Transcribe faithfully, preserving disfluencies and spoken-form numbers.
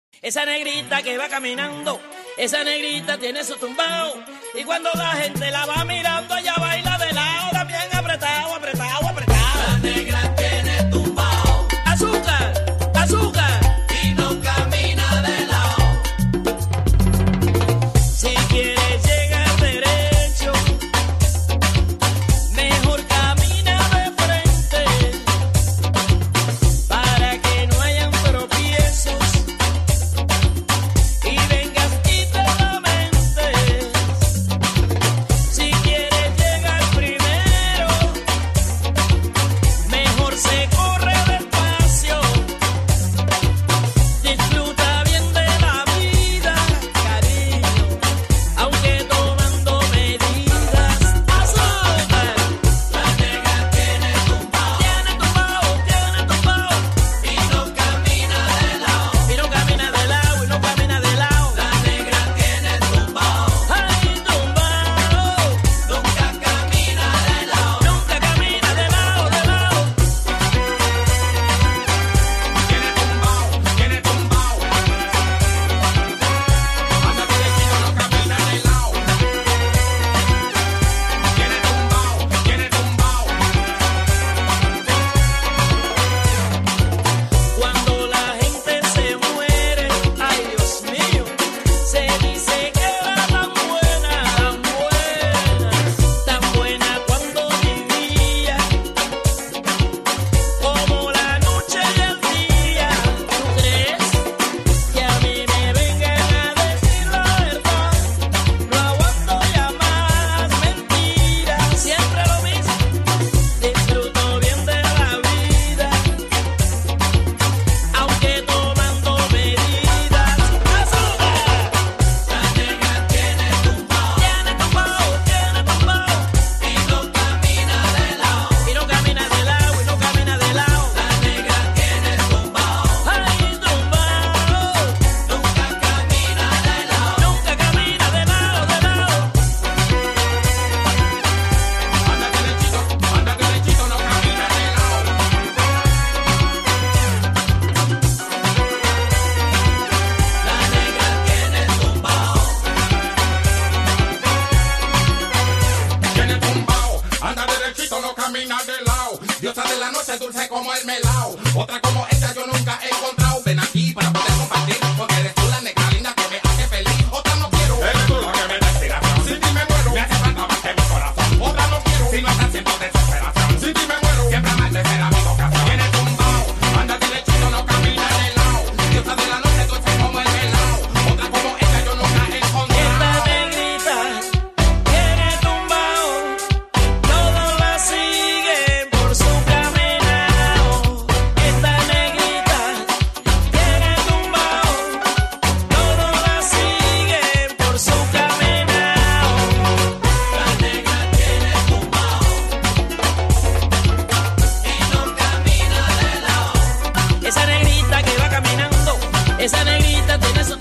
Esa negrita que va caminando, esa negrita tiene su tumbao. Y cuando la gente la va mirando, ella baila de lado, también apretado, apretado, apretado. La negra tiene tumbao. Azúcar, azúcar. Y no camina de lado. Si quieres llegar derecho, mejor camina de frente, para que no hayan tropiezos y vengas y te lamentes. Si quieres llegar primero, mejor se corre despacio. Disfruta bien de la vida, cariño, aunque tomando medidas. Azúcar. La negra tiene tumbao. Tiene tumbao, tiene tumbao. Y no camina de lado. Y no camina de lado, y no camina de lado. La negra tiene tumbao. Ay, tumbao. Nunca camina de lado. Nunca camina de lado, de lado. Tiene tumbao, tiene tumbao. Anda derechito, no camina de lado. Tiene tumbao, tiene tumbao. Cuando la gente se muere, ay Dios mío, se dice que era tan buena, tan buena, tan buena cuando vivía, como la noche y el día. ¿Tú crees que a mí me vengan a decir la verdad? No aguanto ya más mentiras, siempre lo mismo. Disfruto bien de la vida, aunque tomando medidas. Azúcar. La negra tiene tumbao. Tiene tumbao, tiene tumbao. Y no camina de lado. Y no camina de lado, y no camina de lado. La negra tiene tumbao. Ay, tumbao. Nunca camina de lado. Nunca camina de lado, de lado. Anda derechito, anda derechito, no camina de lado. La negra tiene tumbao. Tiene tumbao, anda derechito, no camina de lado. Diosa de la noche, dulce como el melao. Otra como esta yo nunca he encontrado. Ven aquí para poder compartir, porque eres tú la negra linda que me hace feliz. Otra no quiero. Eres tú la que me da inspiración. Sin ti me muero. Me hace falta más que mi corazón. Otra no quiero. Si no estás siendo desesperación. Sin ti me muero. Siempre más de ser amigo que hacer. Tiene tumbao, anda derechito, no camina de lado. Diosa de la noche, dulce como el melao. Otra como esta yo nunca he encontrado. Esta negrita tiene tumbao, todos la siguen por su caminao. Esta negrita tiene tumbao, todos la siguen por su caminao. La negra tiene tumbao. Y no camina de lado. Esa negrita que va caminando, esa negrita tiene su